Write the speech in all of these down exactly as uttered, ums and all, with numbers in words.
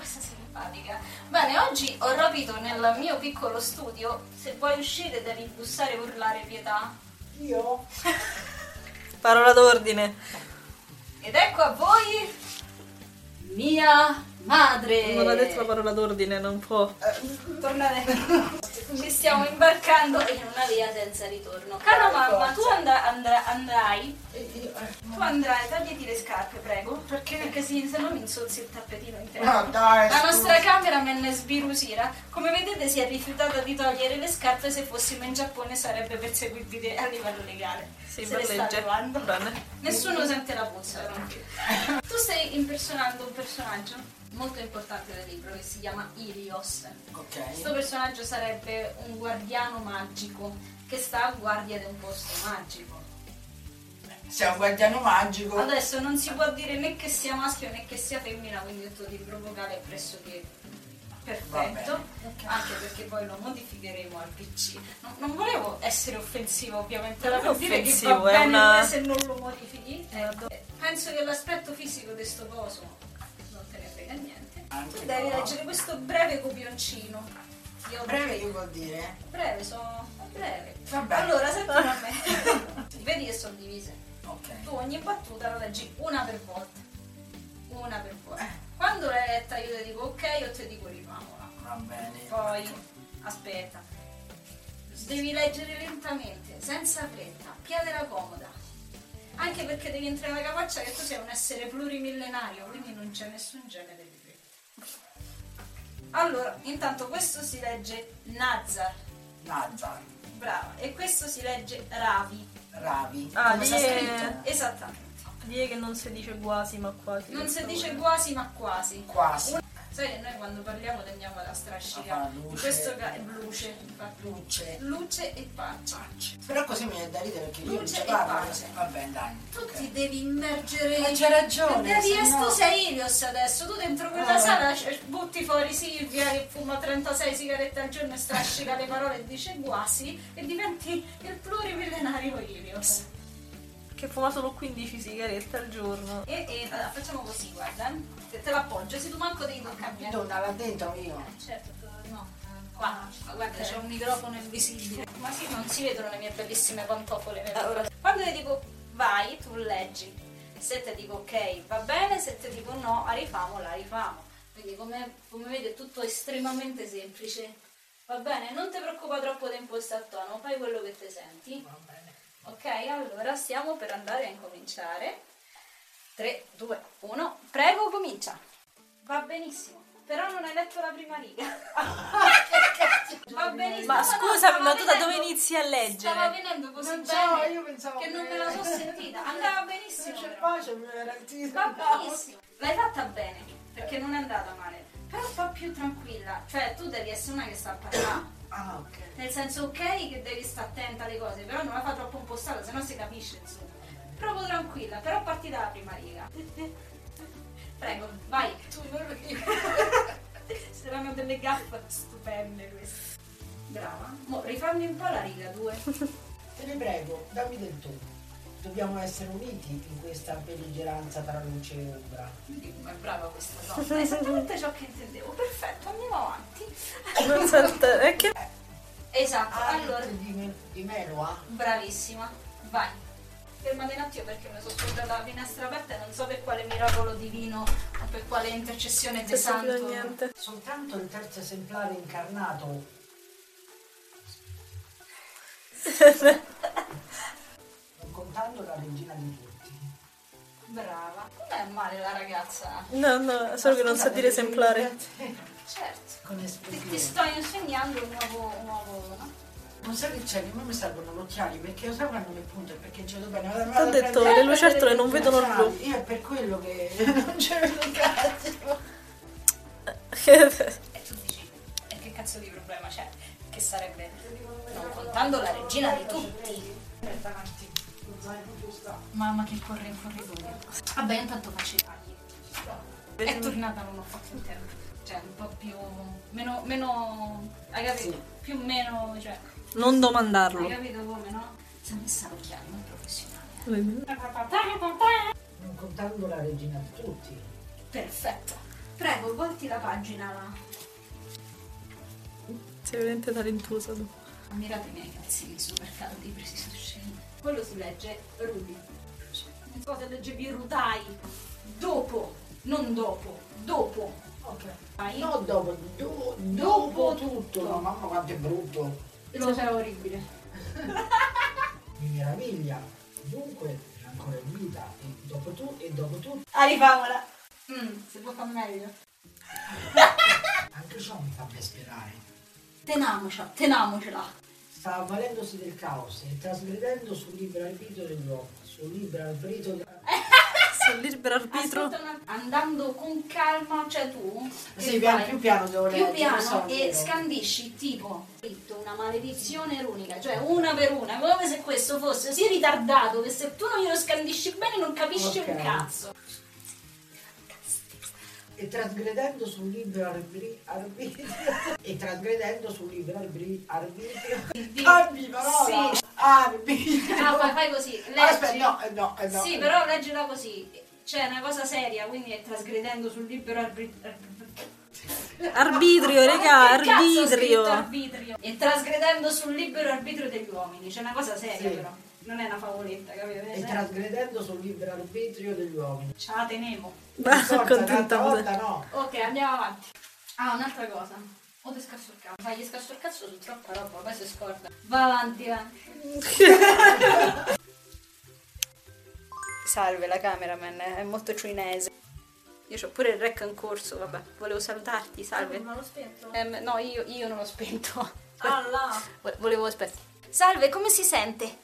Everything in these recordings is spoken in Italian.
cosa simpatica. Bene, oggi ho rapito nel mio piccolo studio. Se vuoi uscire devi bussare e urlare pietà. Io? Parola d'ordine. Ed ecco a voi mia madre. Non ha detto la parola d'ordine, non può. Tornate. Ci stiamo imbarcando in una via senza ritorno. Cara mamma, tu andra, andra, andrai. Tu andrai, tagliati le scarpe, prego. Perché? Perché sì, se no mi insozzi il tappetino intero. No, dai, La scusa. nostra cameraman sbirusira, come vedete, si è rifiutata di togliere le scarpe. Se fossimo in Giappone sarebbe perseguibile a livello legale. Sì, se per le sta legge. levando. Bene. Nessuno sente la puzza, tranquillo. Tu stai impersonando un personaggio molto importante del libro che si chiama Ilios. Ok. Questo personaggio sarebbe un guardiano magico che sta a guardia di un posto magico. Sei un guardiano magico. Adesso non si può dire né che sia maschio né che sia femmina, quindi il tuo libro vocale è pressoché perfetto, Okay. anche perché poi lo modificheremo al P C. Non, non volevo essere offensivo, ovviamente, Non era è per dire che offensivo, va è bene una- se non lo modifichi. Ecco. Penso che l'aspetto fisico di sto coso non te ne frega niente. Anche Tu devi no. leggere questo breve copioncino. Io Breve che vuol dire? breve, sono è breve. Vabbè. Allora, senti a me. Vedi che sono divise. Ok. Tu ogni battuta la leggi una per volta. Una per volta. Quando l'hai letta io ti dico ok o ti dico rifamola. Va bene. Poi, aspetta. Devi leggere lentamente, senza fretta, piadera comoda. Anche perché devi entrare nella capaccia che tu sei un essere plurimillenario, quindi non c'è nessun genere di fretta. Allora, intanto questo si legge Nazar. Nazar. Brava. E questo si legge Ravi. Ravi. Ah, Come sta lì è- scritto? Esattamente. Dire che non si dice quasi, ma quasi. Non si per dice favore. quasi ma quasi. Quasi. Sai che noi quando parliamo tendiamo alla strascica. Ah, In luce. questo caso luce, infatti. Luce. Luce e pace. Però così mi viene da ridere perché io non Luce ci e parlo. pace. Va bene, dai. Tu ok. ti devi immergere. Ma c'hai ragione, Devi se essere no- tu sei Ilios adesso. Tu dentro quella Eh. sala c- butti fuori Silvia che fuma trentasei sigarette al giorno e strascica le parole e dice guasi e diventi il plurimillenario Ilios. Che fuma solo quindici sigarette al giorno. E, e allora, facciamo così, guarda. Te, te l'appoggio, se tu manco devi toccarmi. Donna, là dentro io. Certo, no. Qua, guarda, c'è un microfono invisibile. Ma sì, non si vedono le mie bellissime pantofole. Allora, quando ti dico vai, tu leggi. Se ti dico ok, va bene, se ti dico no, la rifamo, la rifamo. Quindi come, come vedi è tutto estremamente semplice. Va bene? Non ti preoccupa troppo di impostare il tono, fai quello che ti senti. Va bene. Ok, allora stiamo per andare a incominciare. tre, due, uno, prego, comincia. Va benissimo, però non hai letto la prima riga. Va benissimo. Ma no, no, scusami, stava ma tu da dove venendo- inizi a Stava leggere? venendo così Non so, bene io pensavo che non che- me la so sentita. Andava benissimo. Se c'è però. pace mi era il Va benissimo. L'hai fatta bene, perché non è andata male. Però un po' più tranquilla. Cioè, tu devi essere una che sta a parlare. Ah, ok. Nel senso, ok, che devi stare attenta alle cose, però non la fa troppo impostata, se no si capisce, insomma. Proprio tranquilla, però parti dalla prima riga. Prego, vai. Tu non saranno delle gaffe stupende queste. Brava. Mo, rifammi un po' la riga due. Te ne prego, dammi del tu. Dobbiamo essere uniti in questa belligeranza tra luce e ombra. Ma è brava questa donna. È esattamente ciò che intendevo. Perfetto, andiamo avanti. Non sente. È che. Esatto, Ah, allora. di, me- di Meloa? Bravissima, vai. Fermate un attimo perché mi sono scordata la finestra aperta e non so per quale miracolo divino o per quale intercessione di Non si santo. sente niente. Soltanto il terzo esemplare incarnato. Non contando la regina di tutti. Brava. Non è male la ragazza. No, no, solo che non sa dire esemplare. Certo. Con Ti, ti espressione. sto insegnando un nuovo, un nuovo no? Non sai che c'è, a me mi servono gli occhiali perché lo sai quando mi punto è perché ce l'ho bene. Vado- Ti vado ho a detto, prendere- le lucertole non vedono il blu. Io è per quello che non ce vedo un cazzo. E tu dici, e che cazzo di problema c'è? Che sarebbe, non contando la regina di tutti. Mamma che corre in corridoio. Vabbè, intanto faccio i tagli. È tornata non ho fatto in tempo. Cioè, un po' più... Meno... meno hai capito? Sì. Più meno... Cioè, Non hai domandarlo. capito come, no? Si è messa l'occhiale, non professionale. Vedi? Non contando la regina di tutti. Perfetto. Prego, volti la pagina là. Sei veramente talentuosa tu. Ammirate i miei calzini super caldi presi su scena. Quello si legge Ruby. Non so se leggevi Rutai. Dopo, non dopo, dopo. Ok. Vai. No, dopo, do- dopo tutto. No, mamma quanto è brutto. Lo sarà orribile. Mi meraviglia. Dunque, è ancora in vita. E dopo tu, e dopo tu. Ah, rifamola. Mm, si può fare meglio. Anche ciò mi fa ben sperare. Tenamocela, tenamocela. Sta avvalendosi del caos e trasgredendo sul libero arbitrio degli uomini. Sul libero arbitrio. Sul libero arbitro. Ascolta una- andando con calma, cioè tu Sì, che piano, fai? più piano devo più leggere, piano so, e vero. scandisci tipo scritto una maledizione runica, cioè una per una, come se questo fosse così ritardato che se tu non glielo scandisci bene non capisci Ok. un cazzo. E trasgredendo sul libero arbitrio. arbitrio e trasgredendo sul libero arbitrio. arbitrio. Cambi parola! Sì. Arbitrio! Ah, fai, fai così, leggi. Aspetta, no, eh, no, eh, no. Sì, però leggila così. C'è una cosa seria, quindi è trasgredendo sul libero arbitrio. Arbitrio, raga, Che cazzo ho scritto arbitrio. arbitrio? E trasgredendo sul libero arbitrio degli uomini. C'è una cosa seria Sì. però. Non è una favoletta, capito? E trasgredendo sul libero arbitrio degli uomini. Ce la tenevo. Va, Forza, contenta un'altra pure. volta no. Ok, andiamo avanti. Ah, un'altra cosa. O ti scasso il cazzo. Fai gli scasso il cazzo su troppa roba, poi si scorda. Va avanti, va. Salve, la cameraman è molto cinese. Io ho pure il rec in corso, vabbè. Volevo salutarti, salve. Ma l'ho spento? Ehm, no, io, io non l'ho spento. Ah, là. Vo- Volevo aspetta. Salve, come si sente?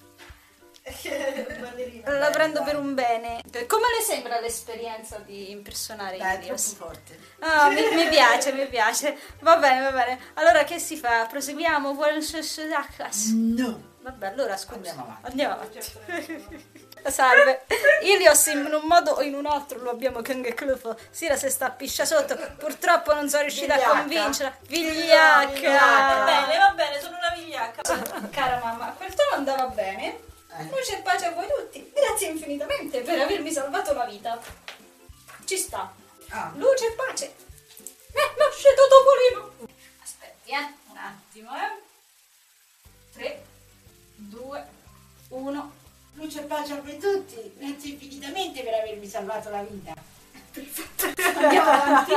Ballerina. La prendo per un bene. Come le sembra l'esperienza di impersonare Dai, è i videos? troppo forte. Ah, mi, mi piace, mi piace. Va bene, va bene. Allora che si fa? Proseguiamo? Vuole la classe? No. Vabbè, allora scusa. Andiamo avanti. Andiamo avanti. Salve. Ilios in un modo o in un altro lo abbiamo che clufo. Sira se sta a piscia sotto. Purtroppo non sono riuscita Vigliacca. a convincerla. Vigliacca. Vigliacca. Va bene, va bene, sono una vigliacca. Cara mamma, quel tono andava bene. Eh. Luce e pace a voi tutti. Grazie infinitamente per avermi salvato la vita. Ci sta. Ah, Luce e pace. Eh, nasce Topolino. Aspetti, eh. Un attimo, eh. tre, due, uno. luce e pace a voi tutti. Grazie infinitamente per avermi salvato la vita. Andiamo avanti.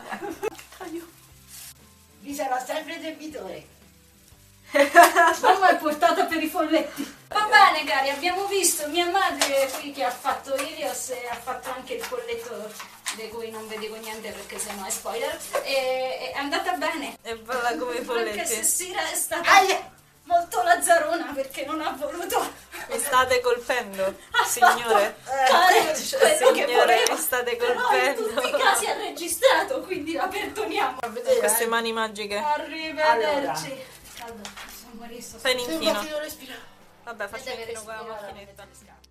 Vi sarò sempre debitore. Mamma è portata per i folletti. Va bene cari, abbiamo visto mia madre qui che ha fatto Ilios e ha fatto anche il folletto di cui non vi dico niente perché sennò è spoiler. E è andata bene. E balla come i Anche se folletti. Sira è stata Aia! molto lazzarona perché non ha voluto. Mi state colpendo, signore. Fare quello che Signore, voleva. mi state Però in colpendo. tutti i casi ha registrato, quindi la perdoniamo. A vedere, Queste eh. mani magiche. Arrivederci. Caldo, posso morire, sto Fai Sì, l'inchino. infatti non respiro. Vabbè, faccio Deve l'inchino con la respirare. macchinetta.